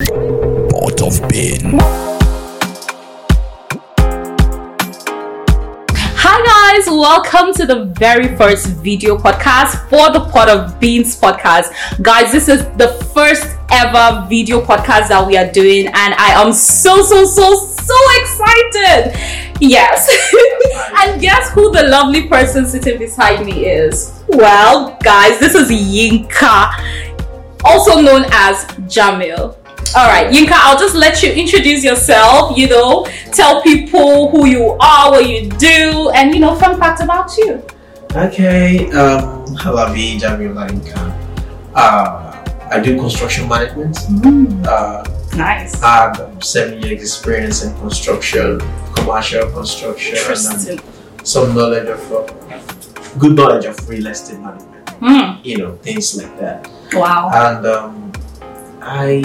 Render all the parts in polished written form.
Pot of Pain. Hi guys, welcome to the very first video podcast for the Pot of Beans podcast. Guys, this is the first ever video podcast that we are doing and I am so excited. Yes. And guess who the lovely person sitting beside me is? Well, guys, this is Yinka, also known as Jamil. Alright, Yinka, I'll just let you introduce yourself, tell people who you are, what you do, and fun facts about you. Okay, hello, me, Jamil Yinka. I do construction management. Nice. I have 7 years experience in construction, commercial construction, and some knowledge of good knowledge of real estate management. Things like that. Wow. And I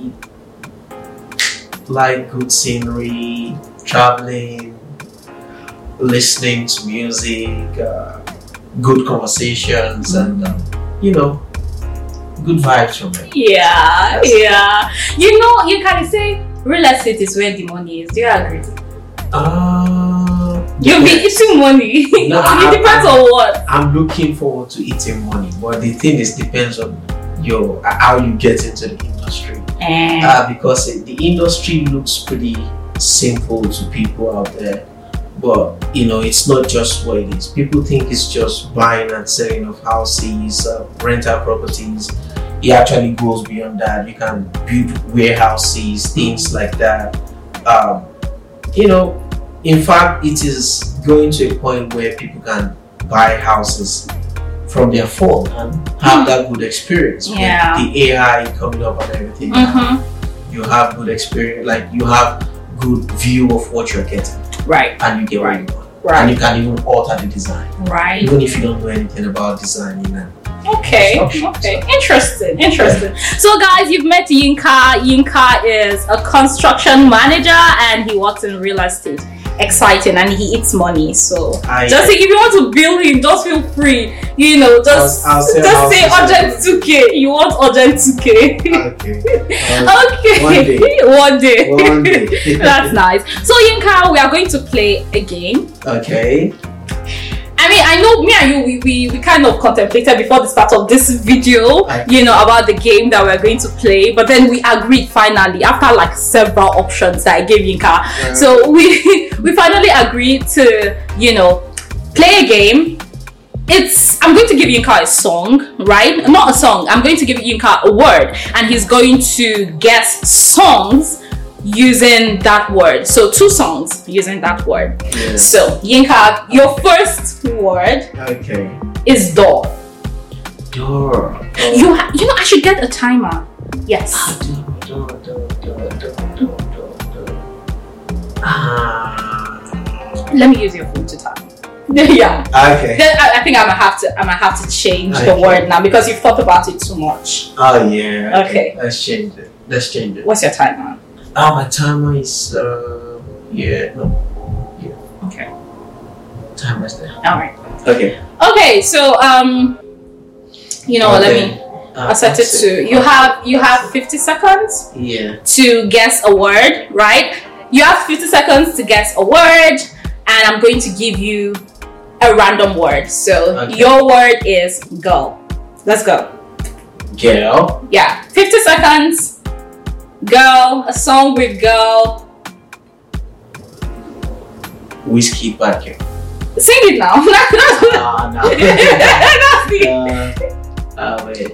like good scenery, traveling, listening to music, good conversations, and good vibes from it. Yeah. You can say real estate is where the money is. Do you agree? You'll be eating money. No, it depends on what. I'm looking forward to eating money, but the thing is, depends on how you get into the industry. Because the industry looks pretty simple to people out there, but it's not just what it is. People think it's just buying and selling of houses, rental properties. It actually goes beyond that. You can build warehouses, things like that. In fact, it is going to a point where people can buy houses from their phone and have that good experience. Yeah. With the AI coming up and everything. You have good experience, like you have good view of what you're getting. Right. And you get what you want. Right. And you can even alter the design. Right. Even if you don't know anything about designing. Okay. Interesting. So guys, you've met Yinka. Yinka is a construction manager and he works in real estate. Exciting, and he eats money. So if you want to bill him, just feel free. Just say urgent 2K. You want urgent 2K. Okay. One day. That's nice. So Yinka, we are going to play a game. Okay. I know me and you, we kind of contemplated before the start of this video, about the game that we're going to play, but then we agreed finally after like several options that I gave Yinka. So we finally agreed to, play a game. I'm going to give Yinka a song, right? Not a song. I'm going to give Yinka a word, and he's going to guess songs using that word. So 2 songs using that word. Yeah. So Yinka, your first word is door. Door. I should get a timer. Yes. Door. Let me use your phone to type. Yeah. Okay. Then I think I'm gonna have to change the word now because you've thought about it too much. Oh yeah. Okay. Let's change it. What's your timer? My timer is Okay. Timer's there. Alright. Okay. So let me set it to you have 50 seconds to guess a word, right? You have 50 seconds to guess a word, and I'm going to give you a random word. So your word is girl. Let's go. Girl. Yeah. 50 seconds. Girl, a song with girl. Whiskey Parker. Sing it now. No. Wait.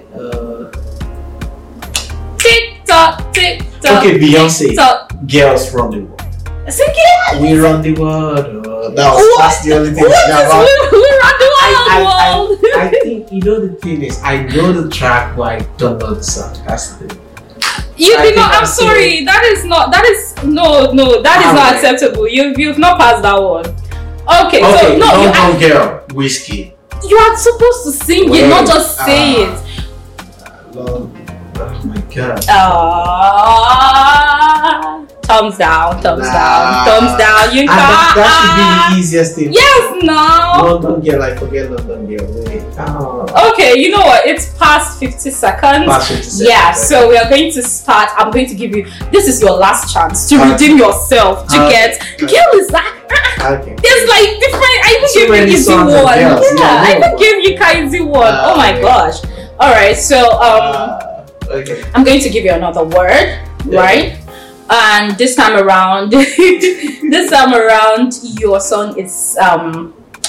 Tick tock, tick tock. Okay, Beyonce. Tick-tock. Girls run the world. Sing it. We run the world. That's the only thing. We run the world. I think the thing is, I know the track, but I don't know the song. That's the thing. You did not. I'm sorry. That is not acceptable. You've not passed that one. Okay. So no. Girl, whiskey. You are supposed to sing it, not just say it. Oh my God. Thumbs down. You can't. That should be the easiest thing. Yes, no. London Girl, I forget London Girl. Wait. Okay, you know what? It's past 50 seconds. Past 50 seconds. Yeah, so we are going to start. I'm going to give you. This is your last chance to redeem yourself. To get. Girl is that. Okay. There's like different. I even gave you easy one. Yeah, I even gave you kind easy one. Oh my gosh. All right, so okay. I'm going to give you another word, right? And this time around, your song is no.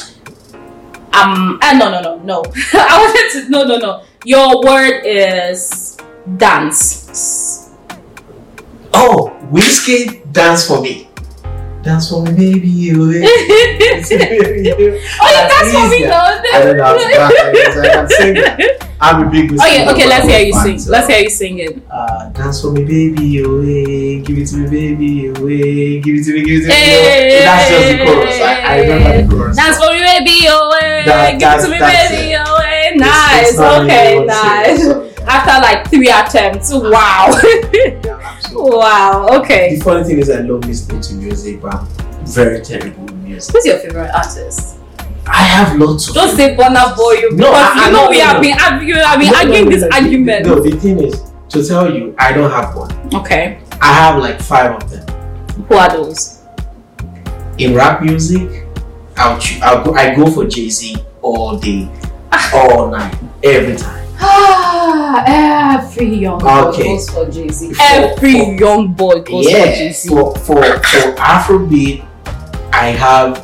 I wanted to no. Your word is dance. Oh, Whiskey, dance for me. Dance for me, baby. You. Oh, you dance for me, no? I don't know how to dance. I can sing that. I'm a big Whiskey. Okay, let's hear you sing. Let's hear you sing it. Dance for me, baby, away. Give it to me, baby, away. Give it to me, give it to me. Hey, that's just the chorus. I remember the chorus. Dance for me, baby, away. Give it to me, baby, away. Nice. Okay, nice. After like 3 attempts, wow. Wow. Okay. The funny thing is, I love listening to music, but I'm very terrible with music. Who's your favorite artist? I have lots of. Don't say Burna Boy, because we have been arguing this argument. No, the thing is, to tell you, I don't have one. Okay. I have like 5 of them. Who are those? In rap music, I go for Jay-Z all day, all night, every time. Every young boy goes for Jay-Z. Every young boy goes for Jay-Z. For Afrobeat, I have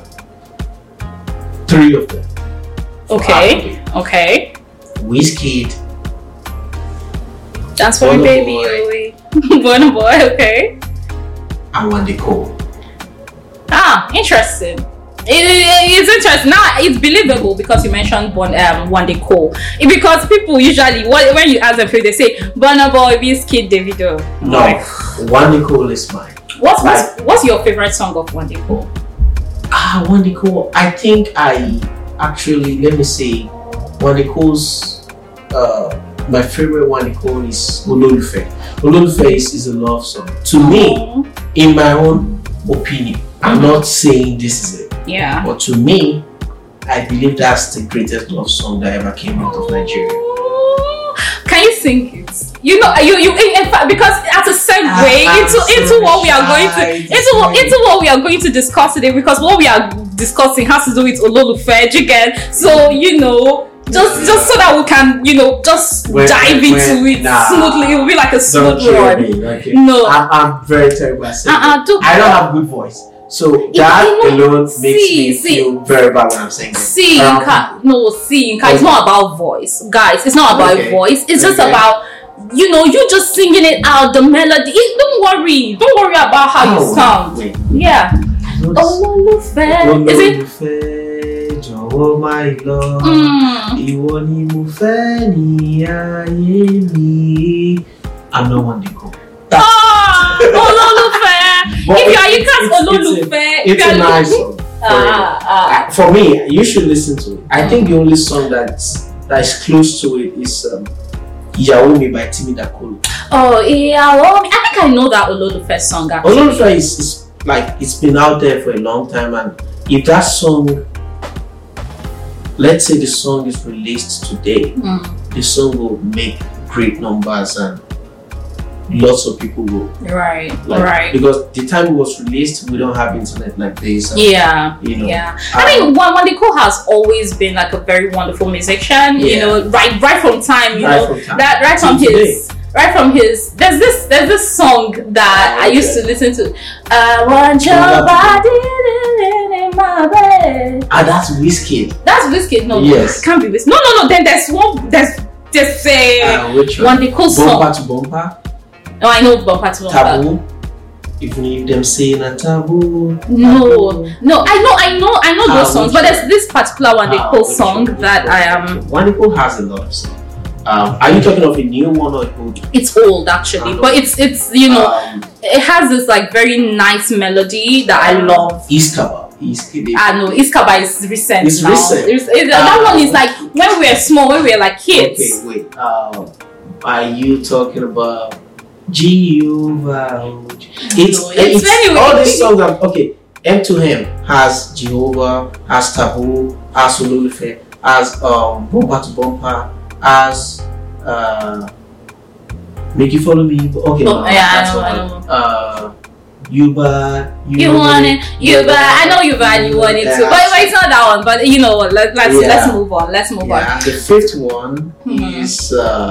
3 of them. Okay. Wizkid. Dance for me, baby. Burna Boy. Okay. And Wande Coal. Interesting. It's interesting. Now it's believable because you mentioned Wande Coal. Because people usually when you ask them, they say Burna Boy, Wizkid, Davido. No, Wande Coal is mine. What's your favorite song of Wande Coal? Wande Coal. I think let me say, Wande Coal's my favorite Wande Coal is Ololufe. Ololufe is a love song. To me, in my own opinion, I'm not saying this is it. Yeah. But to me, I believe that's the greatest love song that ever came out of Nigeria. Can you sing it? You know, you in fact, because as a segue into what we are going to into what we are going to discuss today, because what we are discussing has to do with Ololufe again. So just so that we can dive into it smoothly. It will be like a smooth run. Okay. No, I'm very terrible at singing. I don't have good voice. So that alone makes me feel very bad when I'm singing. It's not about voice, guys. It's not about voice. It's just about you just singing it out, the melody. Don't worry about how you sound. Wait. Yeah. Ololufe. Is it? Jọ̀wọ́ my love, ìwọ ni mo fẹ́ ní ayé mi. I'm not Wande Coal. Ololufe. You can't Ololufe. It's a nice song. For me, you should listen to it. I think the only song that's close to it is Ìyàwó Mi by Timi Dakolo. Oh, Ìyàwó Mi. I think I know that Ololufe song actually. Ololufe is like, it's been out there for a long time, and if that song, let's say the song is released today, the song will make great numbers and lots of people will. Right. Because the time it was released, we don't have internet like this. And, yeah. I mean, Wande Coal has always been like a very wonderful musician. Right from time. Right from his. There's this song that I used to listen to. I want your body in my bed. That's Wizkid. That's Wizkid. No, yes. It can't be Wizkid. No. Then there's one. There's Wande Coal song. Bumper to Bumper. No, I know Bumper to Bumper. Taboo. Even if them saying a taboo. No. I know those songs. But there's this particular Wande Coal song that I am. Wande Coal has a lot of songs. Are you talking of a new one or old? It's old actually, but it's it has this like very nice melody that I love. Iskaba. No, Iskaba is recent. It's now. recent. That one is like when we were small, when we were like kids. Okay, wait. Are you talking about Jehovah? It's anyway. All these songs are okay. M2M has Jehovah, has Taboo, has Ololufe. as Bumper to Bumper, as Make You Follow Me. Okay, no, yeah, that's I know. Yuba, you want it, Yuba. I know Yuba and you want it too, but it's not that one. But you know, let's move on. Let's move on. The fifth one is.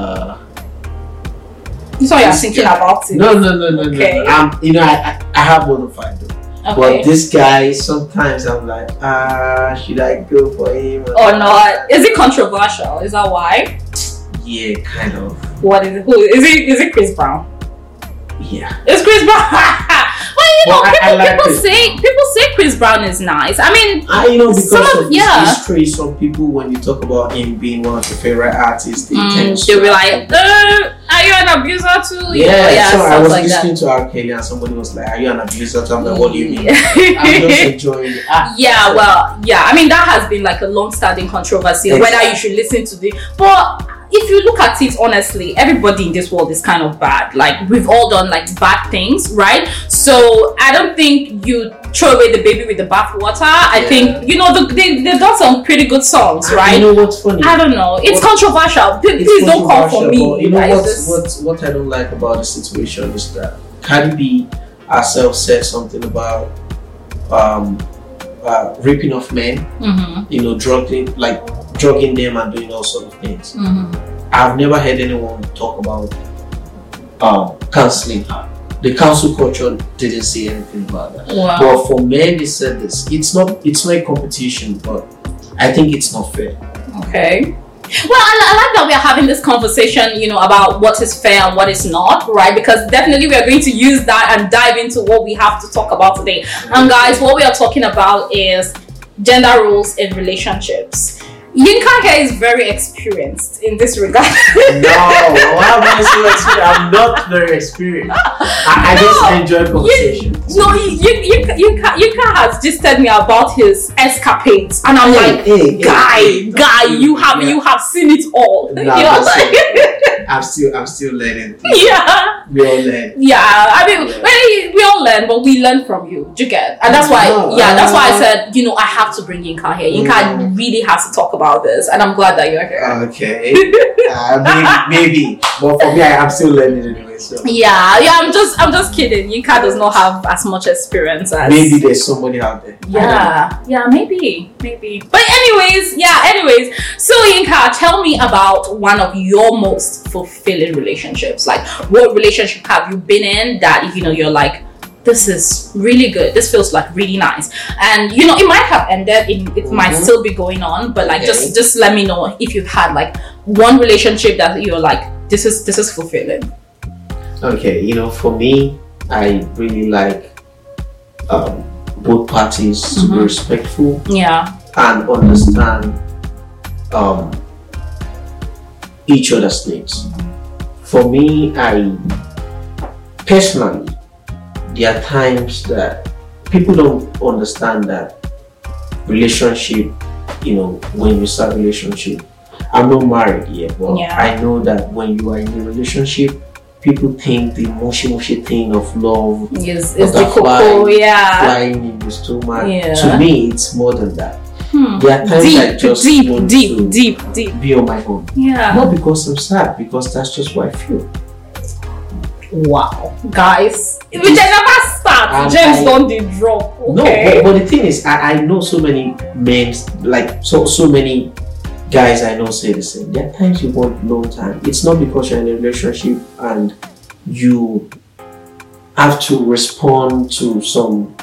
This one you're thinking about it. No. Okay. I have more than 5 though. Okay. But this guy, sometimes I'm like, should I go for him or not? Is it controversial? Is that why? Yeah, kind of. What is it? Who is it? Is it Chris Brown? Yeah. It's Chris Brown. Well, people say Chris Brown is nice. I mean, because of his history, some people, when you talk about him being one of your favorite artists, they'll be like, are you an abuser too? Yeah, so I was listening to R. Kelly and somebody was like, are you an abuser too? I'm like, what do you mean? I'm just enjoying it. I mean, that has been like a long-standing controversy, whether you should listen to the... But if you look at it honestly, everybody in this world is kind of bad. Like, we've all done like bad things, right? So I don't think you throw away the baby with the bathwater. I think they've done some pretty good songs, right? You know what's funny? I don't know. It's controversial. Please don't come for me. You know what I don't like about the situation is that Cardi B herself said something about raping of men. Drugging them and doing all sorts of things. I've never heard anyone talk about cancelling her. The cancel culture didn't say anything about that. Wow. But for men, they said this. It's not a competition, but I think it's not fair. Okay. Well, I like that we are having this conversation, about what is fair and what is not, right? Because definitely we are going to use that and dive into what we have to talk about today. And guys, what we are talking about is gender roles in relationships. Yinka here is very experienced in this regard. No, why am I so experienced? I'm not very experienced. I just enjoy conversation. Yinka has just told me about his escapades, and I'm guy, you have seen it all. No, I'm still learning. Yeah, we all learn. Yeah, I mean, we all learn, but we learn from you. Do you get? And that's why, that's why I said, I have to bring Yinka here. Yinka really has to talk about this, and I'm glad that you're here. Okay, maybe, but for me, I'm still learning anyway. So yeah, I'm just kidding. Yinka does not have as much experience as maybe there's somebody out there. Yeah, maybe. But anyways. So Yinka, tell me about one of your most fulfilling relationships. Like, what relationship have you been in that you're like, this is really good, this feels like really nice, and it might have ended, it might still be going on, but like just let me know if you've had like one relationship that you're like, this is fulfilling. Okay, for me, I really like both parties to be respectful, and understand each other's needs. For me, I personally, there are times that people don't understand that relationship, when you start a relationship, I'm not married yet, but I know that when you are in a relationship, people think the mushy thing of love is the cocoa, flying in the stomach. To me, it's more than that. There are times I just want to be on my own. Not because I'm sad, because that's just what I feel. Wow, guys, which I never start. James don't they drop. Okay. No, but the thing is, I know so many men, like so many guys I know say the same. There are times you want long time. It's not because you're in a relationship and you have to respond to some,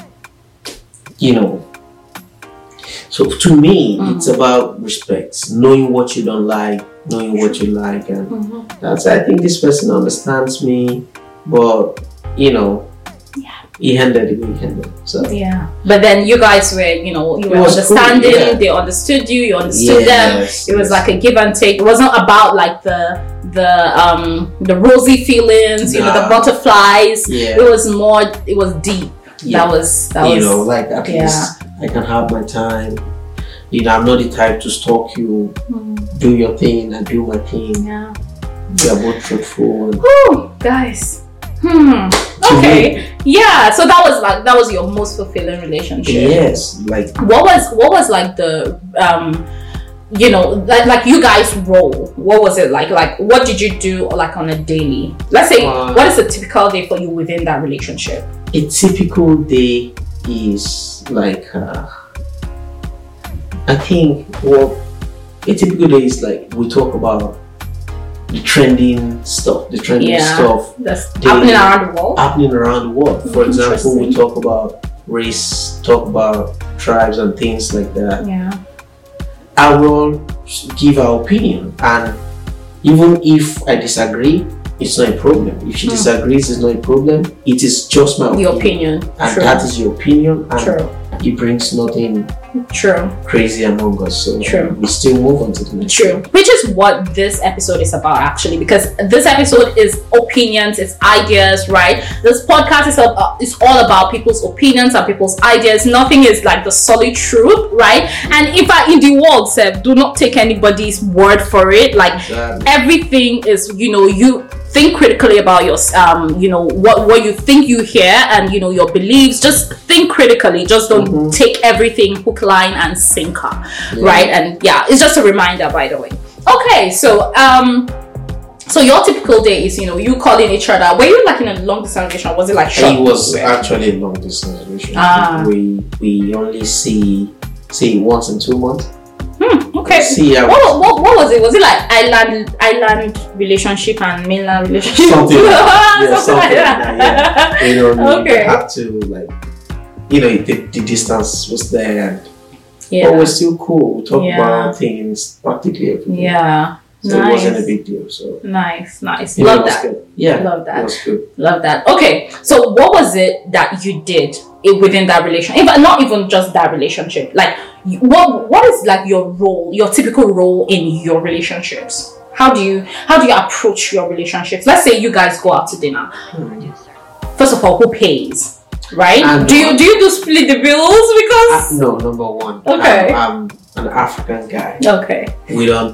So to me, it's about respect, knowing what you don't like, knowing what you like, and that's. I think this person understands me, but he handled it. So but then you guys were, you were understanding. Cool, They understood you. You understood them. It was like a give and take. It wasn't about like the rosy feelings, the butterflies. It was more. It was deep. That was like at least I can have my time. I'm not the type to stalk you. Do your thing, I do my thing. We are both truthful. Guys. Okay. So that was your most fulfilling relationship. Yes. Like what was like the you know, like you guys' role, what was it like? Like, what did you do like on a daily? Let's say, what is a typical day for you within that relationship? A typical day is like, I think, well, a typical day is like we talk about the trending stuff, that's happening around the world. For example, we talk about race, talk about tribes and things like that. Yeah. I will give our opinion, and even if I disagree, it's not a problem. If she disagrees, it's not a problem. It is just my opinion. And that is your opinion, and it brings nothing crazy among us. So we still move on to the next. Which is what this episode is about, actually, because this episode is opinions, it's ideas, right? This podcast is all about people's opinions and people's ideas. Nothing is like the solid truth, right? And if I in the world said, do not take anybody's word for it. Like everything is, you know, you think critically about your you know, what you think you hear, and you know, your beliefs. Just think critically, just don't take everything hook, line and sinker, right? And it's just a reminder, by the way. Okay, so so your typical day is, you know, you calling each other. Were you like in a long distance relationship? Was it like short? It was actually a long distance relationship. We only see once in 2 months. Okay. What was it? Was it like island relationship and mainland relationship? Something like that. Something like that. You know, we have to, like, you know, the distance was there, but we're still cool. We talk about things practically every day. So it wasn't a big deal. So nice. You Love that. Good. Yeah, love that. It was good. Love that. Okay, so what was it that you did within that relationship? Not even just that relationship. Like, what is like your role, your typical role in your relationships? How do you approach your relationships? Let's say you guys go out to dinner. First of all, who pays? Right? Do you do split the bills? Because no, number one. Okay. I'm an African guy. Okay. We don't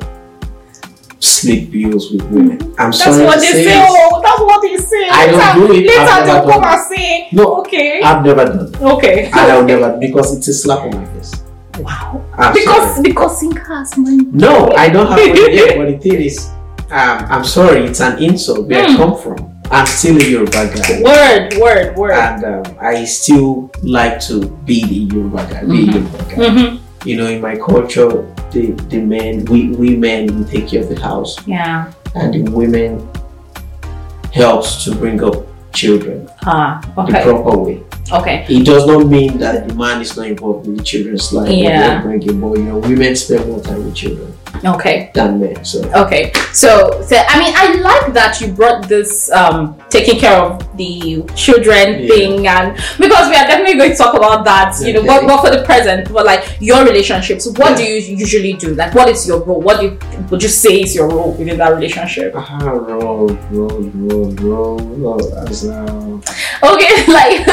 split bills with women. That's what they say. That's what they say. I don't do it. Later they'll come and say, no. Okay. I've never done it. Okay. And I'll never, because it's a slap on my face. Wow. Because Sinka has money. No, I don't have money yet. But the thing is, I'm sorry, it's an insult where I come from. I'm still a Yoruba guy. Word. And I still like to be the Yoruba guy. You know, in my culture, the men, we men, we take care of the house. Yeah. And the women helps to bring up children the proper way. Okay. It does not mean that the man is not involved in the children's life. Yeah. But you know, women spend more time with children. Okay. Than men. So. Okay. So I mean, I like that you brought this taking care of the children thing, and because we are definitely going to talk about that. You know, but for the present, but like your relationships, what do you usually do? Like, what is your role? What would you say is your role within that relationship? Role. Okay, like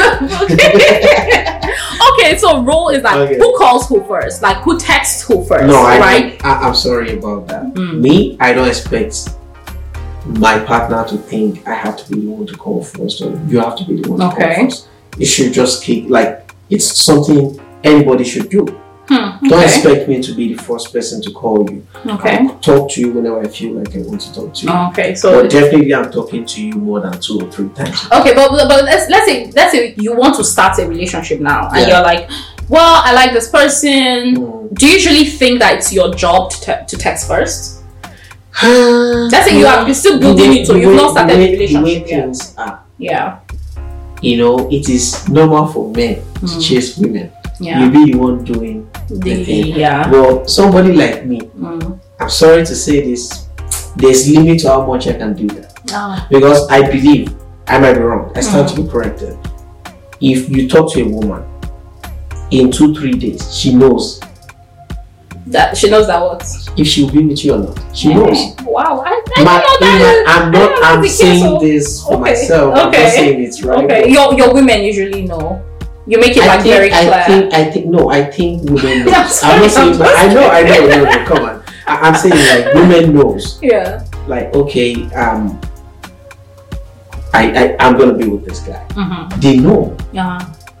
okay, so role is like who calls who first, like who texts who first. No, right? I'm sorry about that. Me, I don't expect my partner to think I have to be the one to call first, or you have to be the one to call first. It should just keep, like, it's something anybody should do. Don't expect me to be the first person to call you. I'll talk to you whenever I feel like I want to talk to you. But definitely I'm talking to you more than 2 or 3 times. Okay, but let's say you want to start a relationship now, and you're like, well, I like this person. Do you usually think that it's your job to text first? Let's say you're still building it, so you've not started a relationship. The way things are. Yeah. You know, it is normal for men to chase women. Yeah. You'll be the one doing the thing. Yeah. Well, somebody like me, I'm sorry to say this, there's limit to how much I can do that. Because I believe, I might be wrong, I stand to be corrected. If you talk to a woman, in 2-3 days, she knows that what if she will be with you or not. She knows. Wow, I'm saying this for myself. I'm not saying it's right. Okay, your women usually know. You make it very clear. I think women knows. I'm not saying, but I know. No, come on. I'm saying, like, women knows. Yeah. Like, okay, I'm gonna be with this guy. They know. Yeah.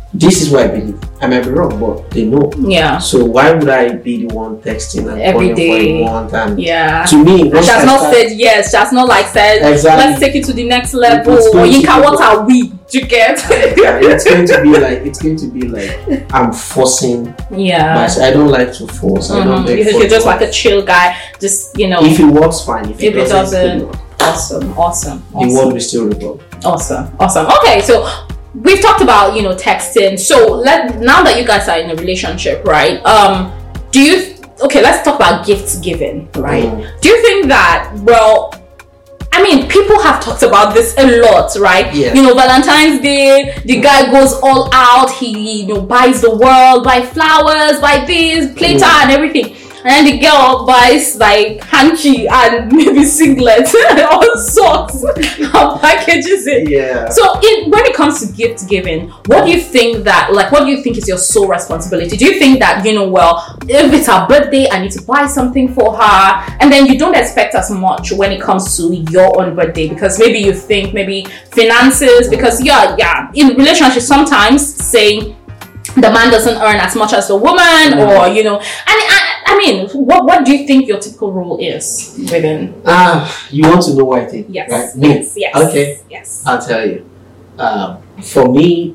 this is what I believe. I might be wrong, but they know. Yeah. So why would I be the one texting and every calling day? for a month? And yeah. To me, she has not said yes. She has not like said, exactly. Let's take it to the next level. Or Yinka, what are we? Do you get? It's going to be like I'm forcing. Yeah. I don't like to force. I don't like You're just like a chill guy. Just if it works, fine. If it doesn't, awesome. The world will still revolve. Awesome. Okay, so we've talked about texting. So now that you guys are in a relationship, right? Let's talk about gifts given, right? Do you think that people have talked about this a lot, right? Yeah. Valentine's Day, the guy goes all out. He buys the world, buy flowers, buy this, playtime and everything. And then the girl buys like hanky and maybe singlets or socks and packages it. Yeah. So when it comes to gift giving, what do you think is your sole responsibility? Do you think that, if it's her birthday, I need to buy something for her, and then you don't expect as much when it comes to your own birthday because maybe you think maybe finances, because in relationships sometimes saying the man doesn't earn as much as the woman, or what do you think your typical role is within? You want to know what I think? Yes. Right? Me? Yes. Okay. Yes. I'll tell you. For me,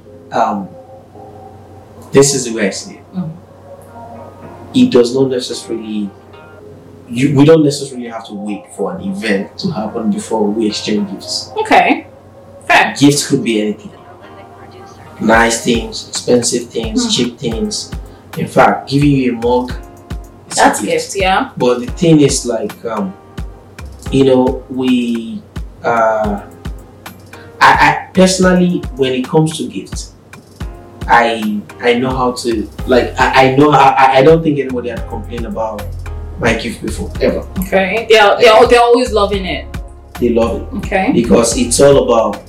this is the way I see it. It does not necessarily. We don't necessarily have to wait for an event to happen before we exchange gifts. Okay. Fair. Gifts could be anything. Nice things, expensive things, cheap things. In fact, giving you a mug. That's a gift, yeah. But the thing is, I personally, when it comes to gifts, I know how to, I don't think anybody had complained about my gift before, ever. Okay. They're always loving it. They love it. Okay. Because it's all about,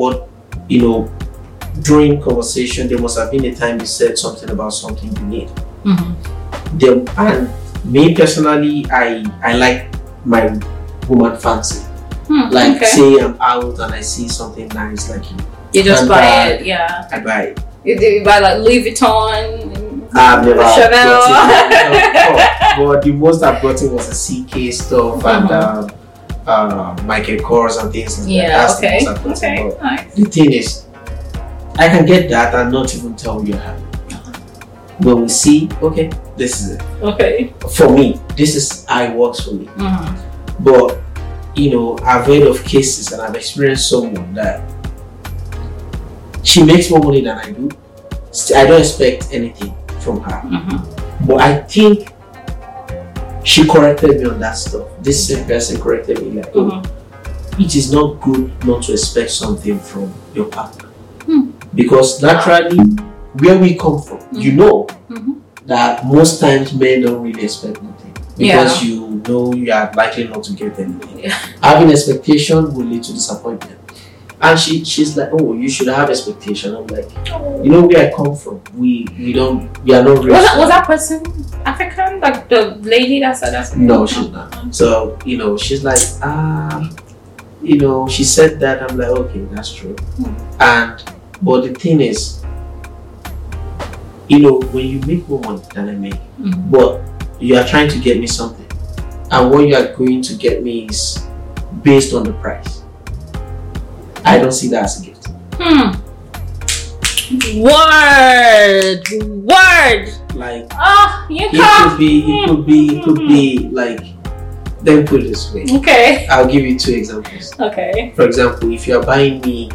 during conversation, there must have been a time you said something about something you need. And me personally, I like my woman fancy. Say I'm out and I see something nice, like you just buy it. Yeah, I buy it. You buy like Louis Vuitton. I've never Chanel. But the most I've gotten was a CK stuff and Michael Kors and things like that. That's the most I've gotten. Nice. The thing is, I can get that and not even tell you how. When we see, okay, this is it. Okay. For me, this is how it works for me. But I've heard of cases and I've experienced someone that she makes more money than I do. I don't expect anything from her. But I think she corrected me on that stuff. This same person corrected me it is not good not to expect something from your partner. Because naturally, where we come from, that most times men don't really expect nothing because you are likely not to get anything. Having expectation will lead to disappointment. And she's like, oh, you should have expectation. I'm like, where I come from, we are not rich. Was that person African? Like the lady that said that? No, she's not. So, she's like, she said that. I'm like, okay, that's true. But the thing is, when you make more money than I make, but you are trying to get me something, and what you are going to get me is based on the price, I don't see that as a gift. Word. Like, it could be like, then put it this way. Okay. I'll give you 2 examples. Okay. For example, if you are buying me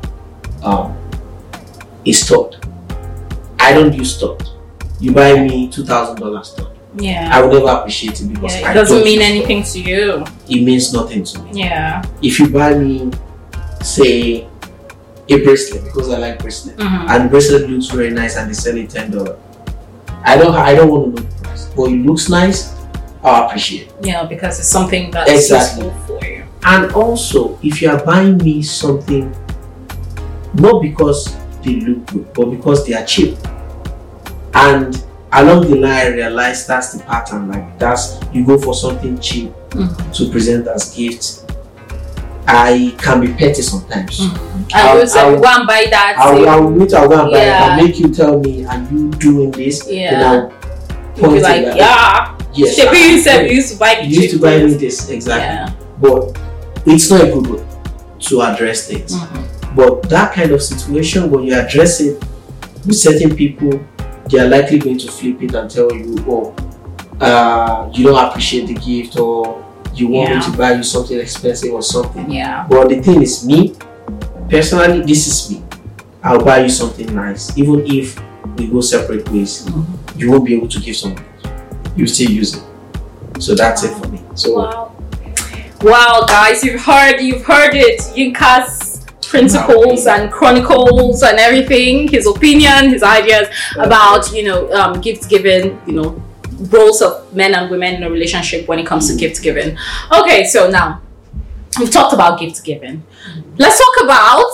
a stud, I don't use stud. You buy me $2,000 stud. Yeah. I would never appreciate it because it doesn't mean anything to you. It means nothing to me. Yeah. If you buy me, say, a bracelet, because I like bracelet, and bracelet looks very nice and they sell it $10, I don't want to know the price, but it looks nice, I'll appreciate it. Yeah, because it's something that's useful for you. And also, if you are buying me something, not because they look good, but because they are cheap, and along the line I realize that's the pattern, like you go for something cheap to present as gifts, I can be petty sometimes. I will say, go and buy that. I'll go and buy it. I'll make you tell me, are you doing this? Then I'll point like, yes. You used to buy me this. Exactly. But it's not a good way to address things. But that kind of situation, when you address it with certain people, they are likely going to flip it and tell you, you don't appreciate the gift, or you want me to buy you something expensive or something. But the thing is, me personally, this is me. I'll buy you something nice, even if we go separate ways. You won't be able to give someone else. You still use it. So that's it for me. So wow, guys, you've heard it. Yinka's principles and chronicles and everything, his opinion, his ideas about gift giving, roles of men and women in a relationship when it comes to gift giving. Okay, so now we've talked about gift giving. Let's talk about,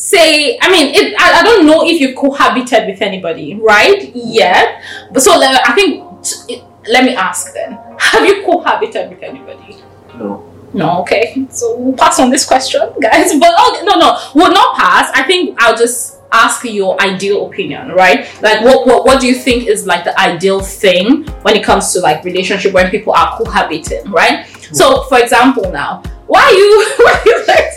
I don't know if you've cohabited with anybody, right? Yeah. But so I think, let me ask then, have you cohabited with anybody? No, okay. So we'll pass on this question, guys. But we'll not pass. I think I'll just ask your ideal opinion, right? Like, what do you think is like the ideal thing when it comes to like relationship when people are cohabiting, right? So, for example, now, why are you like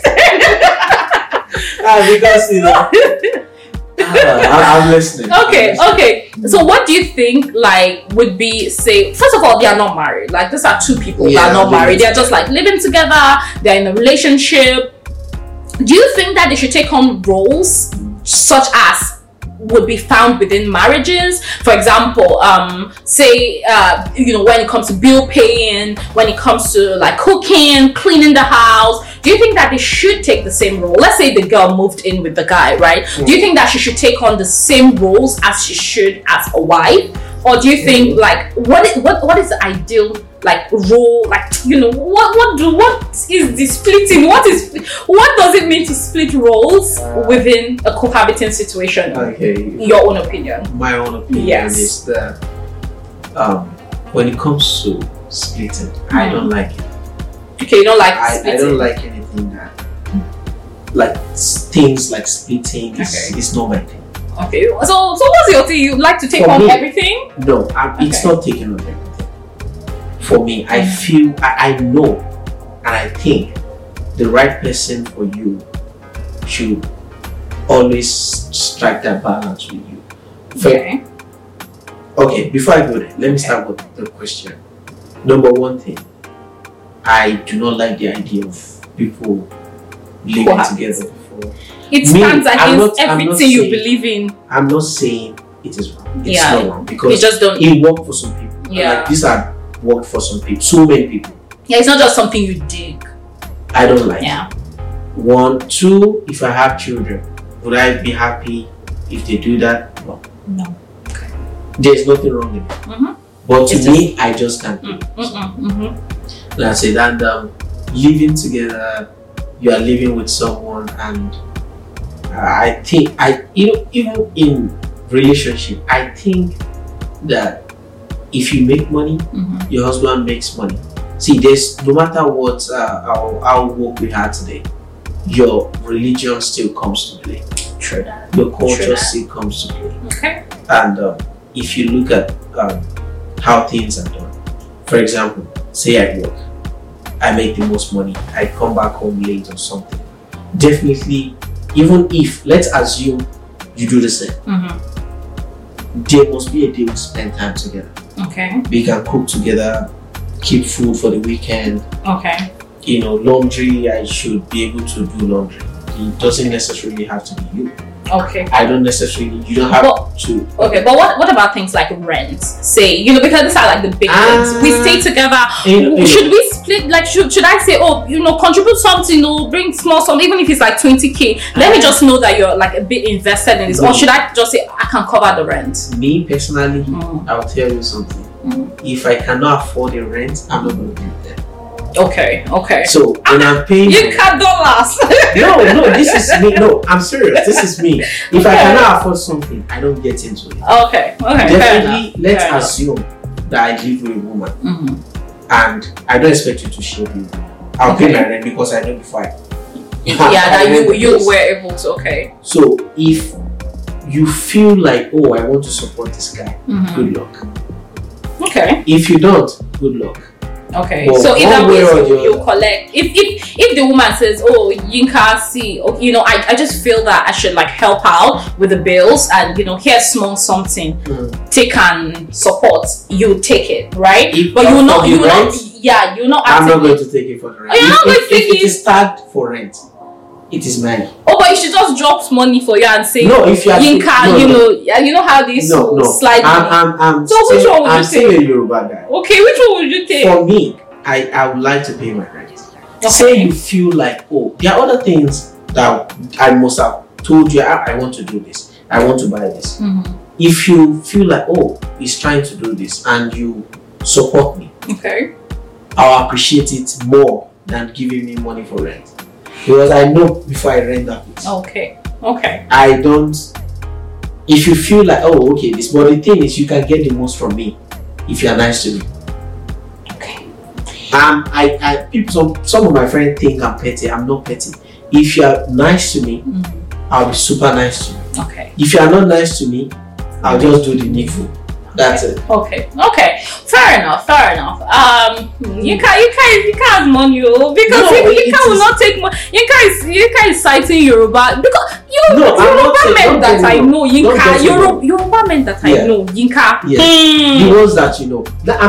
because I'm listening. Okay. So what do you think would be, say, first of all, they are not married. Like, these are two people that are not married. They're just like living together. They're in a relationship. Do you think that they should take on roles such as would be found within marriages? For example, say, when it comes to bill paying, when it comes to like cooking, cleaning the house, do you think that they should take the same role? Let's say the girl moved in with the guy, right? Do you think that she should take on the same roles as she should as a wife? Or do you think what is the ideal role? What is the splitting? What does it mean to split roles within a cohabiting situation? Okay. Your own opinion. My own opinion is that when it comes to splitting, I don't like it. Okay, you don't like splitting. I don't like anything that things like splitting is not my thing. Okay, so what's your thing? You like to take on everything? No, it's not taking on everything. For me, I feel, I know, and I think the right person for you should always strike that balance with you. Okay, before I go there, let me start with the question. Number one thing, I do not like the idea of people living together before. It stands against everything you believe in. I'm not saying it is wrong. It's not wrong because it worked for some people. These are worked for some people, so many people. It's not just something you dig. I don't like it. 1, 2, if I have children, would I be happy if they do that? No. Okay. There's nothing wrong with it. But to me, I just can't do it. That's it. And living together, you are living with someone, and I think even in relationship, I think that if you make money, your husband makes money. See, there's no matter what our work we had today, your religion still comes to play. True that. Your culture still comes to play. Okay. And if you look at how things are done, for example, say I work, I make the most money, I come back home late or something. Definitely, even if, let's assume you do the same, there must be a day we spend time together. Okay. We can cook together, keep food for the weekend. Okay. Laundry, I should be able to do laundry. It doesn't necessarily have to be you. Okay. You don't have to. Okay, but what about things like rent? Say, because these are like the big things. We stay together. Should we split? Like, should I say, contribute something, bring small sum, even if it's like 20K. Let me just know that you're like a bit invested in this. Or should I just say, I can cover the rent? Me personally, I'll tell you something. If I cannot afford the rent, I'm not going to live there. Okay. So when I'm paying, you cut dollars. No, this is me. No, I'm serious. This is me. If I cannot afford something, I don't get into it. Okay. Definitely, let's assume that I live with a woman, and I don't expect you to share with me. I'll pay my rent because I know before that you were able to. Okay. So if you feel like, oh, I want to support this guy, good luck. Okay. If you don't, good luck. Okay. Well, so either way, you collect. If the woman says, "Oh, Yinka, see, you know, I just feel that I should like help out with the bills, and you know, here's small something, take and support," you take it, right? But you're not. I'm not going to take it for the rent. You're not going to take it. If it is tagged for rent, it is mine. Oh, but you should just drop money for you and say, no, if you are Yinka, you know how these slide. I'm so which one would you take? I'm still a Yoruba guy. Okay, which one would you take? For me, I would like to pay my rent. Okay. Say you feel like, oh, there are other things that I must have told you. I want to do this. I want to buy this. If you feel like, oh, he's trying to do this, and you support me, okay, I'll appreciate it more than giving me money for rent. Because I know before I rent that place. Okay. I don't. If you feel like, oh, okay, this, but the thing is, you can get the most from me if you are nice to me. Okay. Some of my friends think I'm petty. I'm not petty. If you are nice to me, I'll be super nice to you. Okay. If you are not nice to me, I'll just do the needful. That's it. Okay. Fair enough. You can't mourn you because Yinka will not take money. Yinka is citing Yoruba because Yoruba men that I know Yinka. Yoruba men that I know Yinka. Yes. The ones that you know.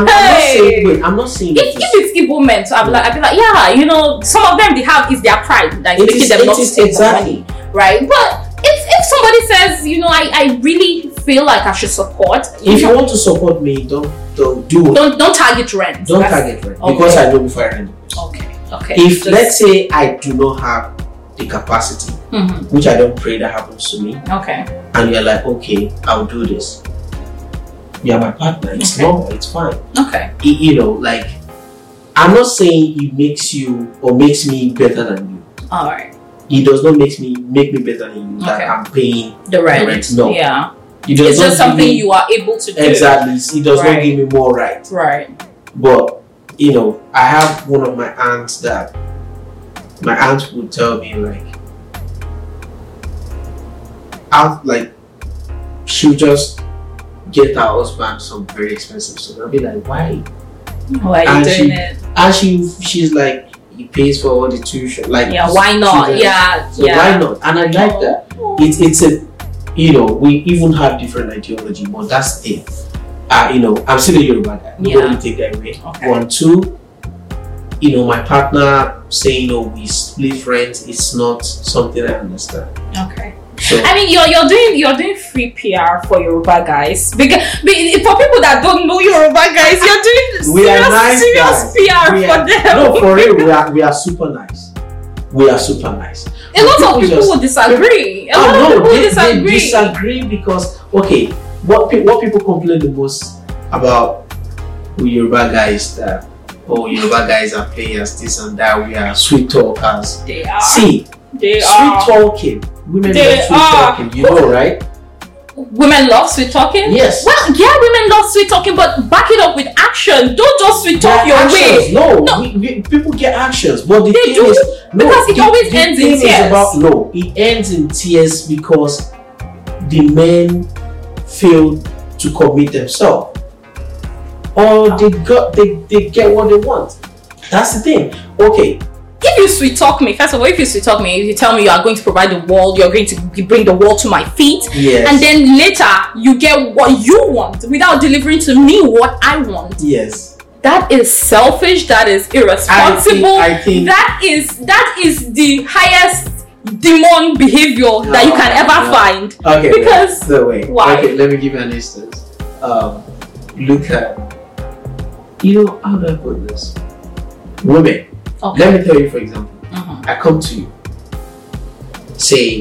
I'm not saying. If it's Igbo men, so I'd be like, yeah, you know, some of them they have is their pride that is making them not to take money, right? But if somebody says, you know, I really feel like I should support. If you want to support me, don't target rent. Don't target rent because I know before I rent. Okay. If let's say I do not have the capacity, which I don't pray that happens to me. Okay. And you're like, okay, I'll do this. You're my partner. It's normal. It's fine. Okay. You know, like I'm not saying it makes you or makes me better than you. All right. It does not make me better than you that I'm paying the rent. No. Yeah. It's just something you are able to do. Exactly. It does not give me more right. Right. But you know, I have one of my aunts that my aunt would tell me she'll just get her husband some very expensive stuff. I'll be like, why? Why are you doing it? And she's like, he pays for all the tuition. Like, yeah, why not? Why not? And I like that. It's a, you know, we even have different ideology, but that's the thing. You know, I'm still a Yoruba guy. Nobody take that away. Okay. 1, 2, you know, my partner saying, oh, we split rent, it's not something I understand. Okay. So, I mean, you're doing free PR for Yoruba guys. Because for people that don't know Yoruba guys, you're doing serious PR for them. No, for real, we are super nice. We are super nice. A lot of people would disagree. They disagree because, okay, what people complain the most about with Yoruba guys that, oh, Yoruba guys are players, this and that, we are sweet talkers. They are. See, they sweet are. talking. Women love sweet talking, you know, right? Women love sweet talking? Yes. Well, yeah, women love sweet talking, but back it up with action. Don't just sweet talk your way. No. People get actions, but the thing do, is, because it always ends in tears. It ends in tears because the men fail to commit themselves, or they get what they want. That's the thing. Okay. If you sweet talk me, first of all, if you tell me you are going to provide the wall, you're going to bring the wall to my feet, yes. And then later you get what you want without delivering to me what I want. Yes. That is selfish. That is irresponsible. I think that is the highest demon behavior that you can ever find. Okay. Because why? Okay, let me give you an instance. Look at, you know, how do I put this? Women. Okay. Let me tell you, for example, I come to you, say,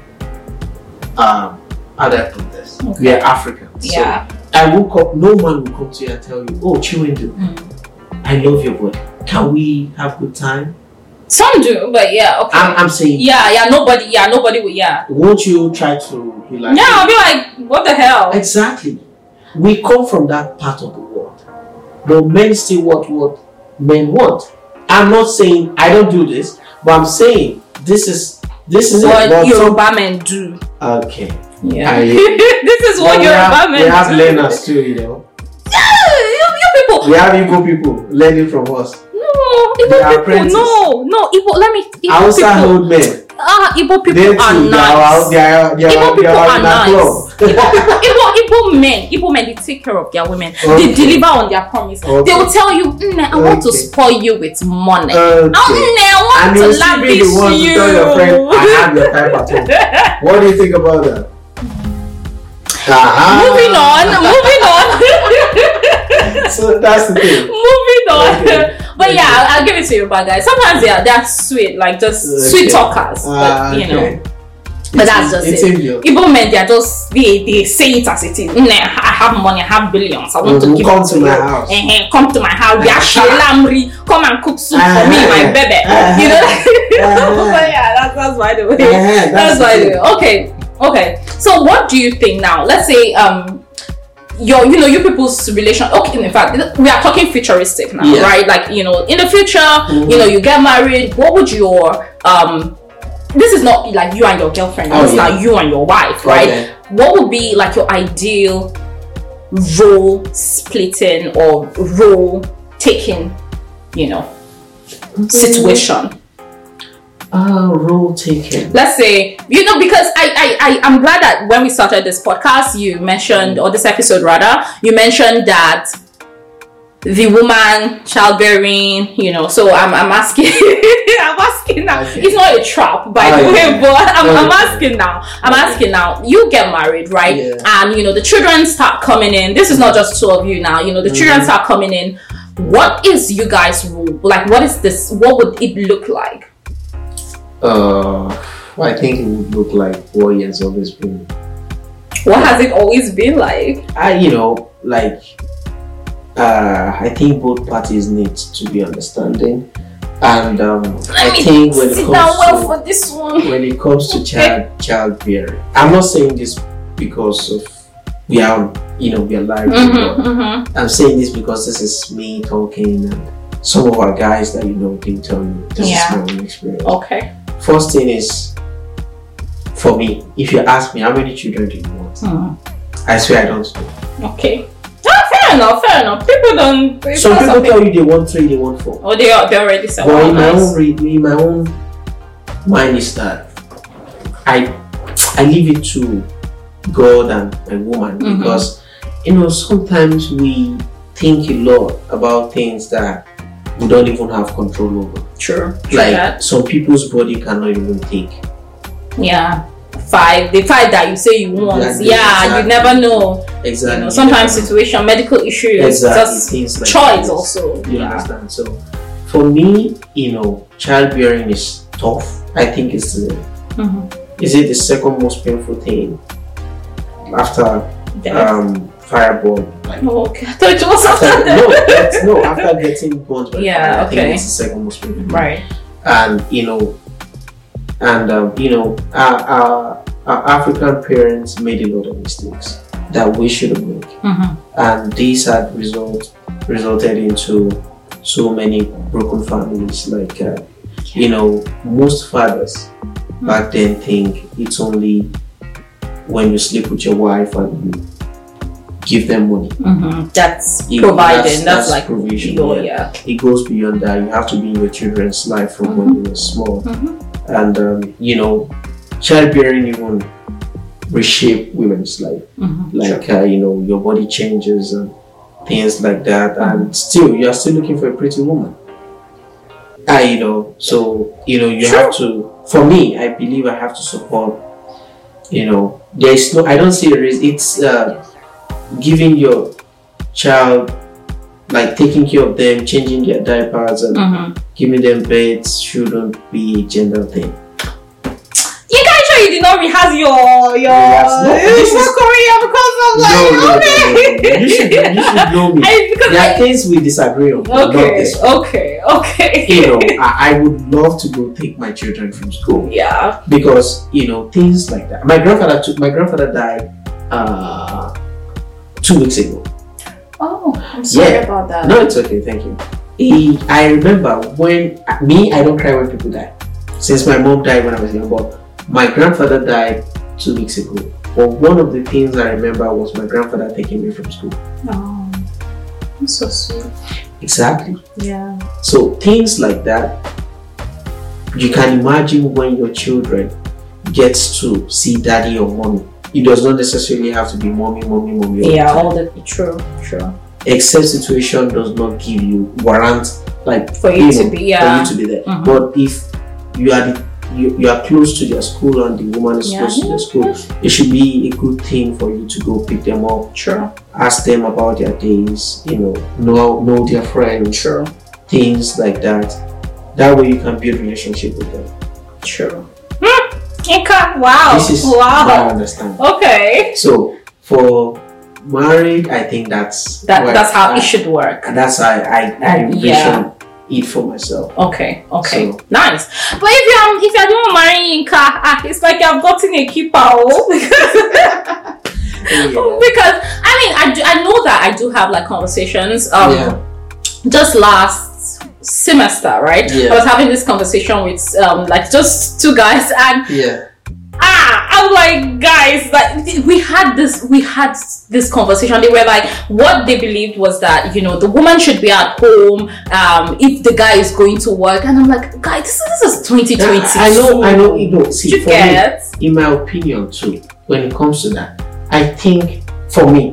how do I put this? Okay. We are Africans. Yeah. So I woke up, no man will come to you and tell you, oh, Chiwendu, I love your body. Can we have good time? Some do, but yeah, okay. I'm saying, nobody will, Won't you try to be like, yeah, I'll be like, what the hell? Exactly. We come from that part of the world, but men still want what men want. I'm not saying I don't do this, but I'm saying this is what Yoruba men do. Okay. Yeah. This is what Yoruba men do. We have learners too, you know. You people. We have Igbo people learning from us. No, Igbo people. No, Igbo. Let me. Hausa old men. Igbo people are nice. Igbo people are nice. Igbo men, they take care of their women. Okay. They deliver on their promise. Okay. They will tell you, I want to spoil you with money. Okay. I want to lavish you. Tell your friend, I have your type at home. What do you think about that? Moving on. So that's the thing. Moving on. Okay. But yeah, I'll give it to you, guys. Sometimes they're sweet, like just sweet talkers. But you know. But that's just it. Igbo men, they're just they say it as it is. I have money, I have billions. I want to give come to my house. Come to my house. Come and cook soup for me, my baby. You know. But yeah, that's by the way. That's by the way. Okay. So what do you think now? Let's say you people's relation. Okay, in fact, we are talking futuristic now, right? Like, in the future, you get married. What would your this is not like you and your girlfriend. It's like you and your wife, right? Okay. What would be like your ideal role splitting or role taking, situation? Role taking. Let's say, because I'm glad that when we started this podcast, you mentioned, or this episode rather, you mentioned that the woman childbearing, so I'm asking I'm asking now. Okay. It's not a trap, by the way, but I'm asking now. Asking now. You get married, right? Yeah. And the children start coming in. This is not just two of you now. The children start coming in. What is you guys' rule? Like, what is this? What would it look like? I think it would look like what it has always been. What has it always been like? I think both parties need to be understanding, and I think when it comes to childbearing, I'm not saying this because of we are live. I'm saying this because this is me talking, and some of our guys that can tell you this is my own experience. Okay. First thing is, for me, if you ask me how many children do you want, I swear I don't know. Okay. Fair enough. People don't. Some people tell you they want 3, they want 4. Oh, they already said. But in my own mind is that I leave it to God and a woman, because sometimes we think a lot about things that we don't even have control over. True. Like that. Some people's body cannot even take. Yeah. The 5 that you say you want, exactly. You never know. Exactly. Sometimes situation, medical issues, exactly. Just like choice also. You understand? So, for me, childbearing is tough. I think it's is it the second most painful thing after fireball? Okay, I thought it was after that. No, after getting burnt by fire, I think it's the second most painful thing. Right. And our African parents made a lot of mistakes that we shouldn't make, and these had resulted into so many broken families. Like most fathers back then think it's only when you sleep with your wife and you give them money. That's providing. That's like provision. It goes beyond that. You have to be in your children's life from when they were small. And childbearing even reshape women's life. Your body changes and things like that, and still you are still looking for a pretty woman. So you have to. For me, I believe I have to support. There is no. I don't see a reason. It's giving your child, like taking care of them, changing their diapers, and giving them beds shouldn't be a gender thing. You guys sure you did not rehearse your Korea because of no. You should know me. There are things we disagree on. Okay. I would love to go take my children from school. Yeah. Because things like that. My grandfather died 2 weeks ago. Oh, I'm sorry about that. No, it's okay. Thank you. I remember when I don't cry when people die. since my mom died when I was young, but my grandfather died 2 weeks ago. But one of the things I remember was my grandfather taking me from school. Oh, that's so sweet. Exactly. Yeah. So things like that, you can imagine when your children gets to see daddy or mommy. It does not necessarily have to be mommy. Yeah, all the true. Except situation does not give you warrant like for you to be there. Mm-hmm. But if you are close to their school and the woman is close to the school, it should be a good thing for you to go pick them up. Sure. Ask them about their days. Know their friends. Sure. Things like that. That way you can build relationship with them. Sure. Ika, wow. This is what I understand. Okay. So for married, I think that's how it should work. And that's how I envision it for myself. Okay. So, nice. But if you're doing marrying Ika, it's like I've gotten a keeper. Because I know that I do have like conversations. Just last semester, right? I was having this conversation with like just two guys, and I'm like, guys, like we had this conversation. They were like, what they believed was that the woman should be at home if the guy is going to work, and I'm like, guys, this is 2020. I know. See, for me, in my opinion too, when it comes to that, I think for me,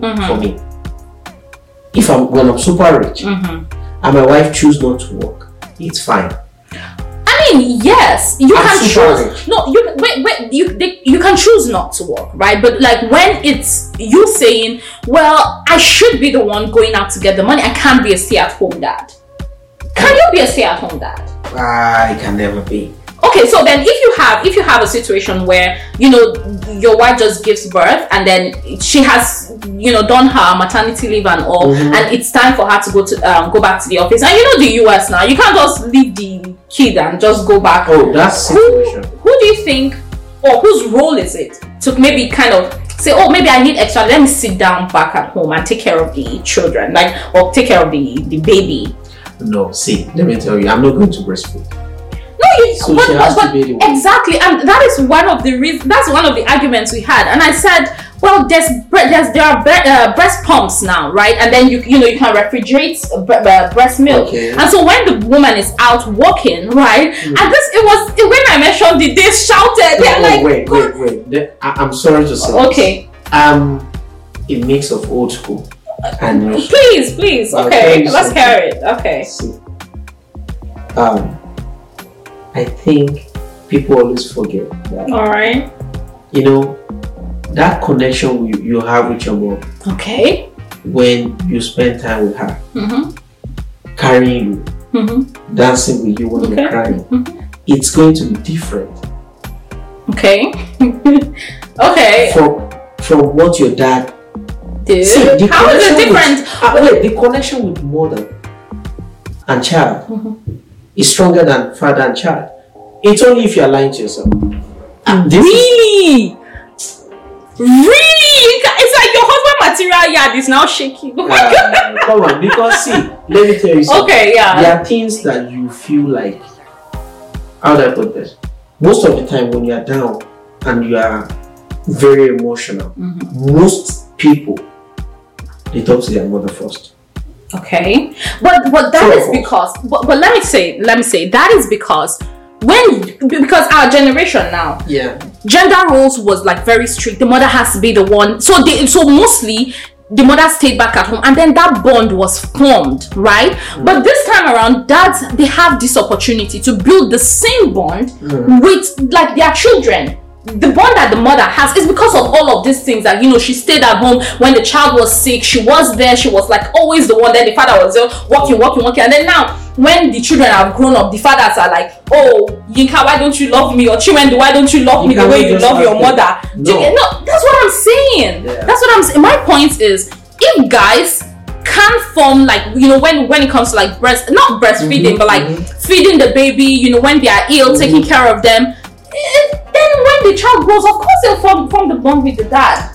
when I'm super rich and my wife choose not to work, it's fine. Yes, you can choose. No, you can choose not to work, right? But like when it's you saying, well, I should be the one going out to get the money. I can't be a stay-at-home dad. Can you be a stay-at-home dad? I can never be. Okay, so then if you have a situation where your wife just gives birth and then she has done her maternity leave and all, and it's time for her to go back to the office, and the US now, you can't just leave the kid and just go back. Oh, that's situation. Who do you think, or whose role is it to maybe kind of say, oh, maybe I need extra, let me sit down back at home and take care of the children, or take care of the baby? No, see, let me tell you, I'm not going to breastfeed. So she has to be the one. Exactly, and that is one of the reasons. That's one of the arguments we had. And I said, well, there are breast pumps now, right? And then you can refrigerate breast milk. Okay. And so when the woman is out walking, right? And when I mentioned it, they shouted. They're like, wait. I'm sorry to say. Okay. A mix of old school and new school. Please. Okay, let's hear it. Okay. See. I think people always forget that. All right. That connection you have with your mom. Okay. When you spend time with her, carrying you, dancing with you when you're crying, it's going to be different. Okay. Okay. From what your dad did. See, how is it different? The connection with mother and child is stronger than father and child. It's only if you're lying to yourself. Really? It's like your husband material yard is now shaking. Oh my God. Come on, because see, let me tell you something. Okay, yeah. There are things that you feel like, how do I put this? Most of the time when you're down and you are very emotional, most people, they talk to their mother first. Okay, but that is because. But let me say that is because because our generation now, gender roles was like very strict. The mother has to be the one. So mostly the mother stayed back at home, and then that bond was formed, right? But this time around, dads, they have this opportunity to build the same bond with like their children. The bond that the mother has is because of all of these things that she stayed at home when the child was sick. She was there. She was like always the one. Then the father was there working, and then now when the children have grown up, the fathers are like, oh, Yinka, why don't you love me? Or Chiwendu, why don't you love me the way you love your mother? No, that's what I'm saying. Yeah. That's what I'm saying. My point is, if guys can't form like when it comes to like not breastfeeding, but like feeding the baby, when they are ill, taking care of them. Then when the child grows, of course they'll form the bond with the dad.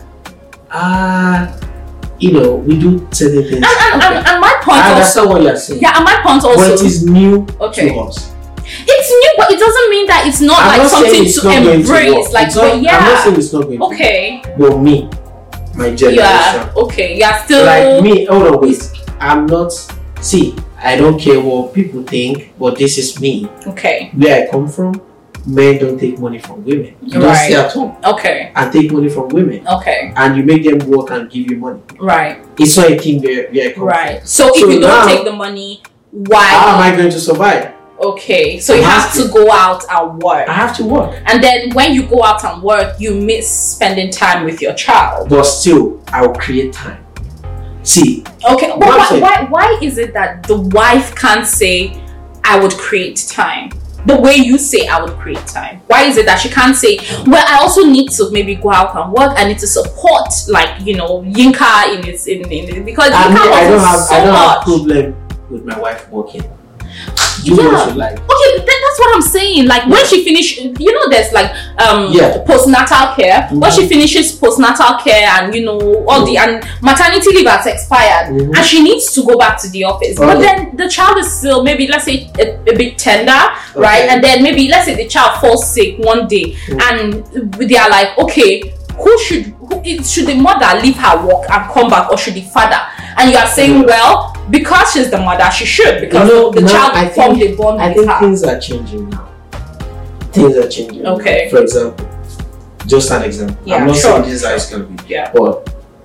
We do certain things. And my point I understand what you're saying. Yeah, and my point also. But it is new to us. It's new, But it doesn't mean that it's not I'm like not saying something it's to not going to embrace. work. Like, It's not- but yeah. I'm not saying it's not going to Okay. work. But me, my generation. Yeah. Okay. Yeah. Still. Like me, hold on, wait. I'm not. See, I don't care what people think, but this is me. Okay. Where I come from, men don't take money from women. You don't Right. stay at home Okay. and take money from women. Okay. And you make them work and give you money. Right. It's not a thing where I come Right. from. So if So you don't now- take the money, why? How am I going to survive? Okay. So you I have have to to. go out and work. I have to work. And then when you go out and work, you miss spending time with your child. But still, I will create time. See, Okay, but One why, thing. why is it that the wife can't say, I would create time? The way you say, I would create time. Why is it that she can't say, well, I also need to maybe go out and work. I need to support, like, you know, Yinka in because I Yinka don't was so have much. problem with my wife working. Do Yeah. what you like. Okay, that's what I'm saying. Like when she finish, you know, there's like Yeah. postnatal care. When she finishes postnatal care and you know all the and maternity leave has expired and she needs to go back to the office. But Okay. then the child is still maybe let's say a bit tender, right? And then maybe let's say the child falls sick one day and they are like, okay, should the mother leave her work and come back or should the father? And you are saying, well, because she's the mother, she should because the child formed a bond I with think her. things are changing now. Things are changing. Okay. For example, just an example. Yeah, I'm not sure. saying this is how it's going to be. Yeah. But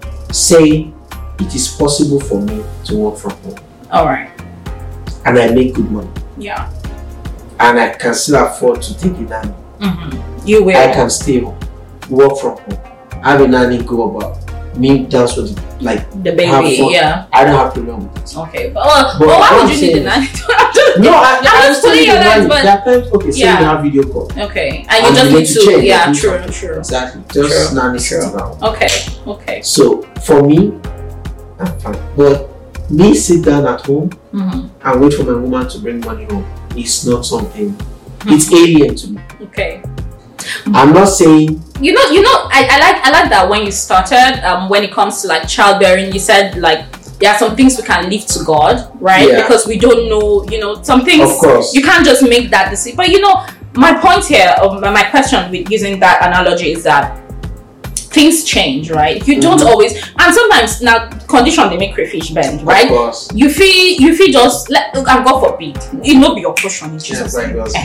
say it is possible for me to work from home All right. and I make good money Yeah. and I can still afford to take a nanny. You will. I can stay home, work from home, have a nanny go about, me dance with like the have baby. fun. Yeah. I don't have problem with it. Okay. But But why I'm would you need saying- the nanny? No, I'm just putting your hands, but there are times, okay, say Yeah. you have video call. okay, and you And just you need need to to. change, Yeah. do True. something. True. Exactly. Just True. nanny True. sitting around. Okay. Okay. So for me, I'm fine. But me sit down at home and wait for my woman to bring money home is not something. It's alien to me. Okay. I'm not saying You know. I like that when you started. When it comes to like childbearing, you said like there are some things we can leave to God, right? Yeah. Because we don't know. You know, some things. Of course. You can't just make that decision. But you know, my point here, or my question with using that analogy is that things change, right? You don't always, and sometimes now condition they make crayfish bend, right? Of course. You feel just let, and God forbid it not be your portion in Jesus' right, name. girls.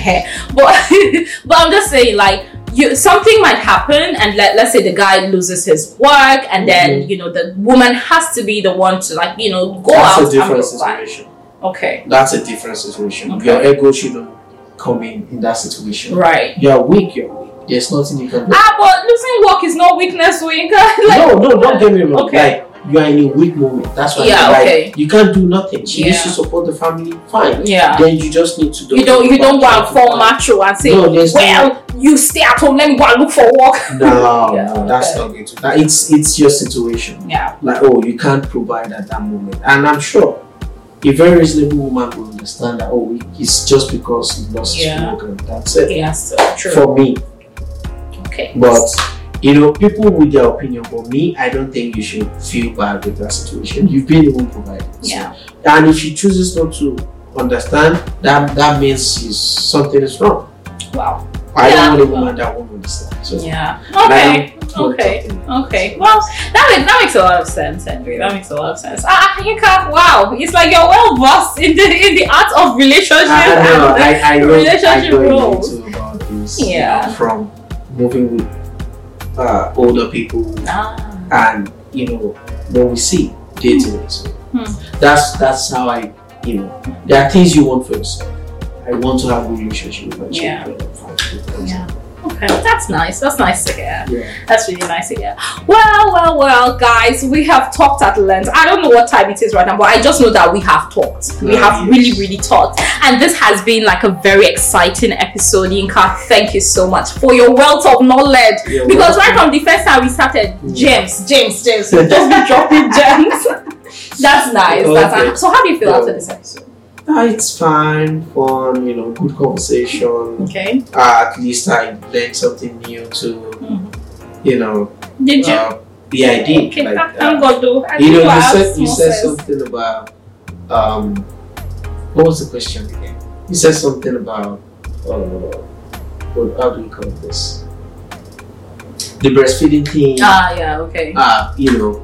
But I'm just saying like something might happen and let's say the guy loses his work and then you know the woman has to be the one to like you know go That's out a different and provide. situation. Okay. That's a different situation. Okay. Your ego shouldn't come in that situation. Right. You're weak. There's nothing you can do. But losing work is not weakness, Winka. No, don't get me wrong. Okay. Like you are in a weak moment. That's why Yeah, like, okay. you can't do nothing. She needs Yeah. to support the family. Fine. Yeah. Then you just need to do. You don't go and fall macho and say, No, there's well, you stay at home, let me go and look for work. No, Yeah, no, that's okay. not going to. That it's your situation. Yeah. Like you can't provide at that moment, and I'm sure a very reasonable woman will understand that. It's just because he lost his Yeah. work and that's it. Yes, true. For me, Okay. but people with their opinion. For me, I don't think you should feel bad with that situation. You've been the one providing. Yeah. And if she chooses not to understand, that means something is wrong. Wow. I Yeah. don't want a woman that won't understand. So Yeah. and I Okay. don't Okay. talk to Okay. Well, that makes a lot of sense, Henry. That makes a lot of sense. Yinka, wow, it's like you're well versed in the art of relationship I and know relationship a roles. little about this. Yeah. From moving with older people and when we see dating. So that's how I there are things you want first. I want to have a relationship with my children. Yeah. Okay, that's nice. That's nice to hear. Yeah. That's really nice to hear. Well, guys, we have talked at length. I don't know what time it is right now, but I just know that we have talked. We have really, really talked. And this has been like a very exciting episode. Yinka, thank you so much for your wealth of knowledge. You're because welcome. right from the first time we started, James, just be dropping gems. That's nice. Okay. That's nice. So how do you feel after this episode? It's fine, fun, good conversation. Okay. At least I learned something new too. Did you? Yeah, I did. Okay, Like, thank God though. I you think I have said small sense. something about what was the question again? You said something about how do we call this? The breastfeeding thing. Yeah, okay. You know,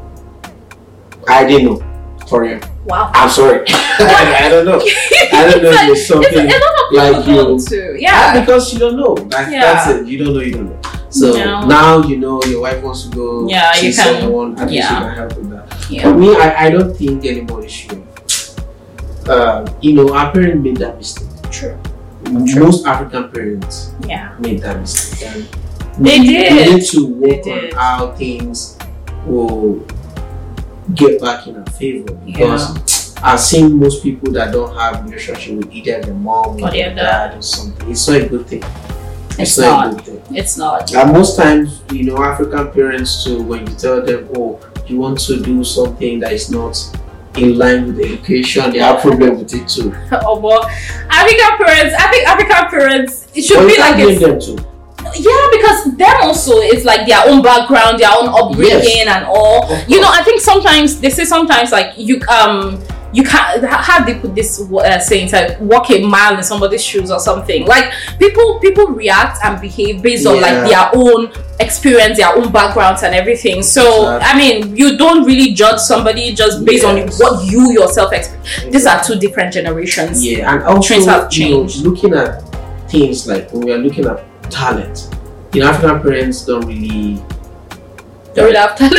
I didn't know. For you. Wow. I'm sorry. I don't know. I don't know if there's something like you. Too. Yeah. Because you don't know. That's it. You don't know. So now you know your wife wants to go see someone. At least you can help with that. Yeah. For me, I don't think anybody should. You know, our parents made that mistake. True. Most African parents made that mistake. And they did. We need to work on how things will get back in our favor, because I've seen most people that don't have relationship with either their mom or their dad or something. It's not a good thing. It's not a good thing. It's not. And most times, you know, African parents too, when you tell them, oh, you want to do something that is not in line with education, they have problem with it too. Oh, but I think African parents, it should be like it's them too. Yeah, because them also it's like their own background, their own upbringing and all. You know, I think sometimes they say like you can't, how they put this saying, like walk a mile in somebody's shoes or something. Like people react and behave based on like their own experience, their own backgrounds and everything. So I mean, you don't really judge somebody just based on what you yourself expect. These are two different generations. Yeah, and also trends have changed. Looking at things like when we are looking at talent, you know, African parents don't really have talent.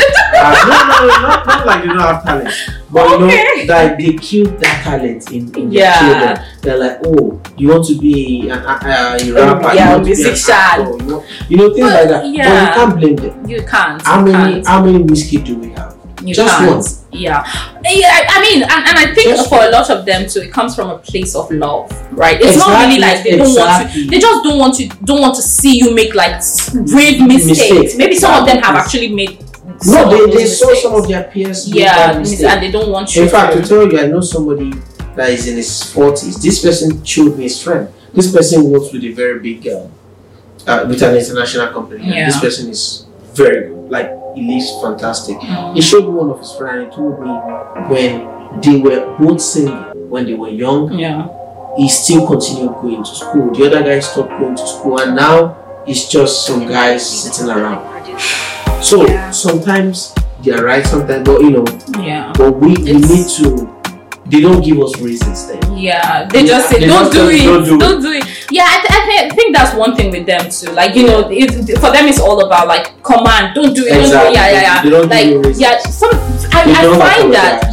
not like they don't have talent, but you know, like they killed that talent in their children. They're like, oh, you want to be a rapper, you want to be an actor, you know, things like that. But you can't blame them. You can't. How many whiskey do we have? Just one. Yeah, I mean, and I think for a lot of them too, it comes from a place of love, right? It's not really like they don't want to. They just don't want to see you make like grave mistakes. Maybe some of them have actually made. They saw some of their peers. And they don't want you. In fact, to tell you, I know somebody that is in his 40s. This person showed me his friend. This person works with a very big with an international company. Yeah. This person is very good. Like, he lives fantastic. He showed me one of his friends and he told me when they were both single, when they were young, he still continued going to school. The other guy stopped going to school and now it's just some guys sitting around. So sometimes they're right, sometimes, but you know, but we need to. They don't give us reasons then. Yeah, they just say don't do it. Yeah, I think that's one thing with them too. Like, you know, for them it's all about like command. Don't do it. Exactly. Don't do it. They don't give you reasons. I find that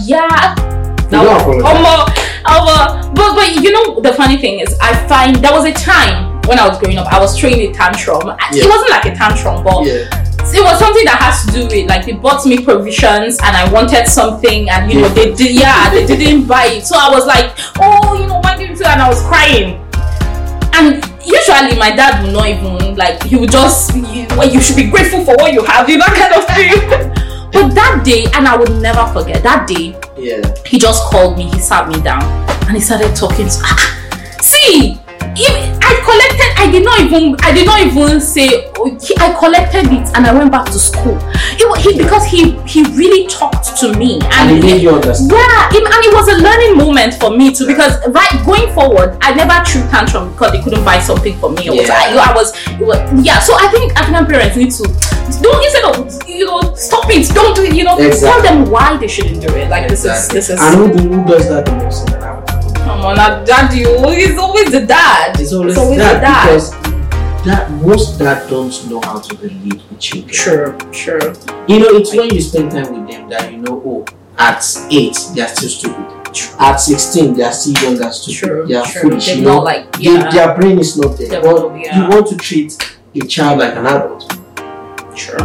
but you know, the funny thing is, I find there was a time when I was growing up, I was throwing a tantrum. It wasn't like a tantrum, but it was something that has to do with like they bought me provisions and I wanted something and you know they didn't buy it, so I was like, oh, you know, why didn't you? And I was crying. And usually my dad would not even like, he would just, you should be grateful for what you have, you know, kind of thing. But that day, and I would never forget that day, he just called me, he sat me down and he started talking to see, I did not even say, I collected it and I went back to school. Because he really talked to me and he made you understand. And it was a learning moment for me too, because going forward I never threw tantrum because they couldn't buy something for me. So I think African parents need to instead of, you know, stop it, don't do it, you know, tell them why they shouldn't do it. Like this is and who does that the most in the house? Come on, daddy, it's always the dad. It's always the dad. Because most dads don't know how to relate with children. Sure. You know, it's when you spend time with them that you know, oh, at 8 they are still stupid. At 16 they are still young and stupid. They are foolish. They're you know, not like, their brain is not there. But you want to treat a child like an adult. Sure.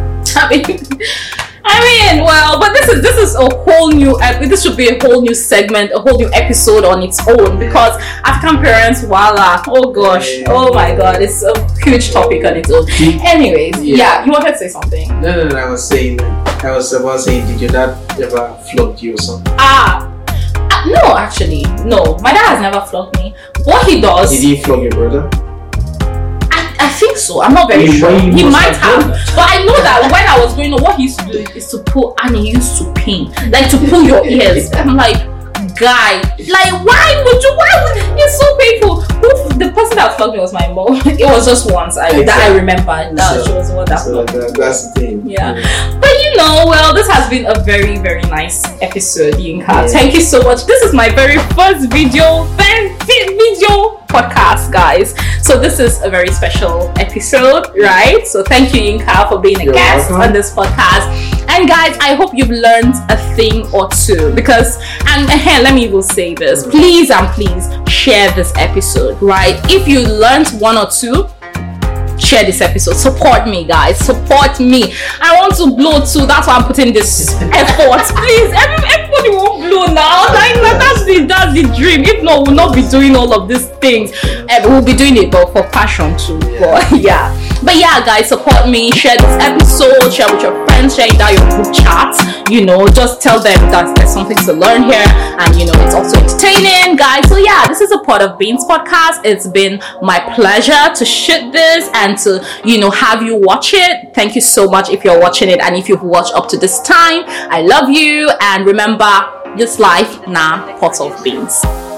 I mean, well, but this is a whole new. This should be a whole new segment, a whole new episode on its own, because African parents, voila! Oh gosh, oh my God, it's a huge topic on its own. Anyways, you wanted to say something? No. I was about saying, did your dad ever flog you or something? No, actually, no. My dad has never flogged me. What he does? Did he flog your brother? I think so. I'm not very sure. He might have, but I know that when I was growing up, what he used to do is to pull, and he used to pin, like to pull your ears. I'm like, guy. Like, it's so painful. The person that flogged me was my mom. It was just once that I remember. She was the one that flogged me. That's the thing. Yeah. But this has been a very, very nice episode, Yinka. Yeah. Thank you so much. This is my very first video podcast, guys. So this is a very special episode, right? So thank you, Yinka, for being a guest on this podcast. And guys, I hope you've learned a thing or two, because, and let me even say this, please share this episode, right? If you learned one or two, share this episode. Support me, guys. Support me. I want to blow too. That's why I'm putting this effort. Please, everybody won't blow now. That's the dream. If not, we'll not be doing all of these things. We'll be doing it, but for passion too. But yeah, guys, support me. Share this episode. Share with your friends. Share it out your group chat. Just tell them that there's something to learn here, and it's also entertaining, guys. So yeah, this is a Pot of Beans podcast. It's been my pleasure to shoot this and to have you watch it. Thank you so much if you're watching it, and if you've watched up to this time, I love you. And remember, this life, Pot of Beans.